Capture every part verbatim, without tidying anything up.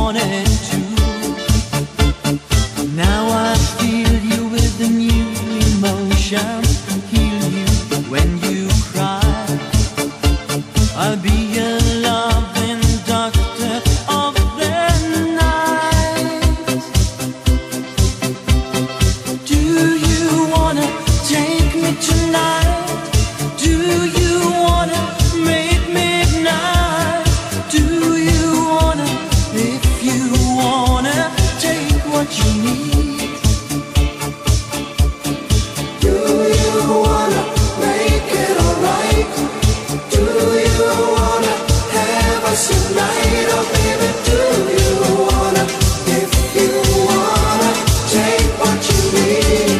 wanted to. Now I feel you with a new emotion. Heal you when you cry. I'll be a loving doctor of the night. Do you wanna take me tonight? Do you wanna make midnight? Do you wanna, if you wanna, take what you need? Do you wanna make it alright? Do you wanna have us tonight? Oh baby, do you wanna, if you wanna, take what you need?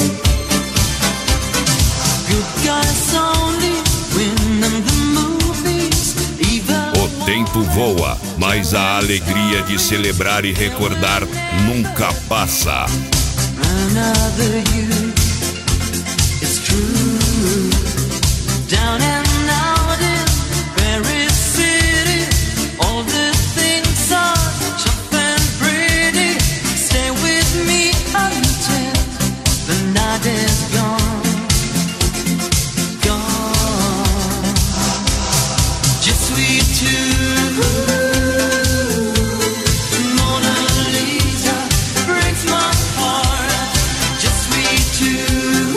Good guys only win in the movies. Even O tempo voa, mas a alegria de celebrar e recordar nunca passa. another you. It's true. Down and out in Paris City, all the things are tough and pretty. Stay with me until the night is gone, gone. Just we two. Mona Lisa breaks my heart. Just we two.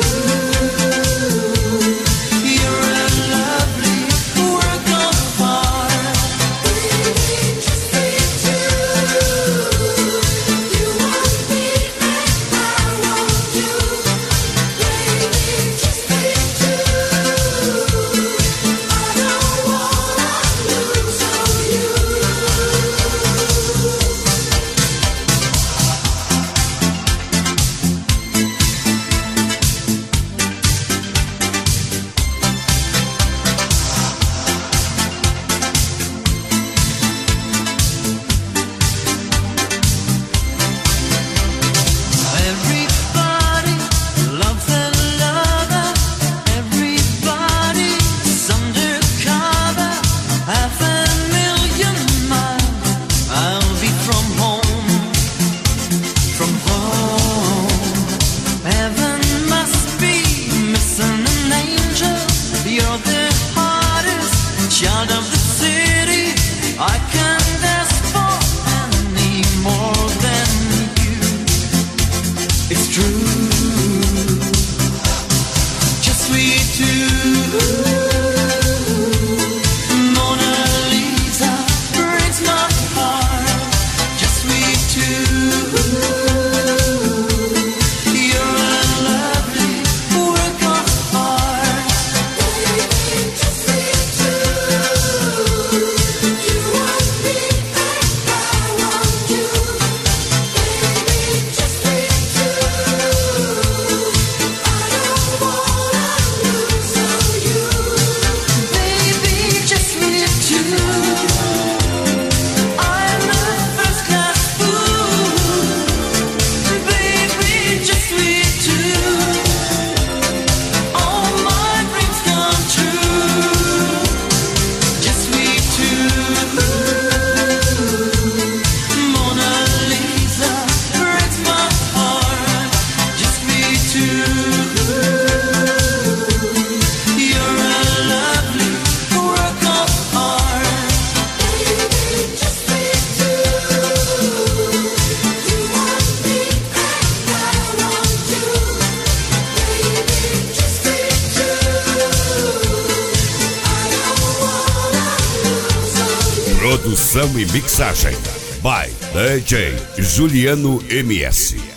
You're a lovely work of art. Baby, just we two. You want me and I want you. Baby, just we two. I don't wanna lose on you. Everybody loves a lover. Everybody's undercover. Half a million miles I'll be from home, from home. Heaven must be missing an angel. You're the hardest child of the city. I can't ask for any more than you. It's true. Just we two. Mona Lisa breaks my heart. Just we two. You're a lovely work of art. Baby, just we two. You want me and I want you. Baby, just we two. I don't wanna lose on you. Baby, just we two. I'm a first class fool. Baby, just we two. All my dreams come true. Just we two. Mona Lisa breaks my heart. Just we two. You're a lovely work of art. Baby, just we two. You want me and I want you. Baby, just we two. I don't wanna lose on you. Produção e mixagem by D J Juliano M S.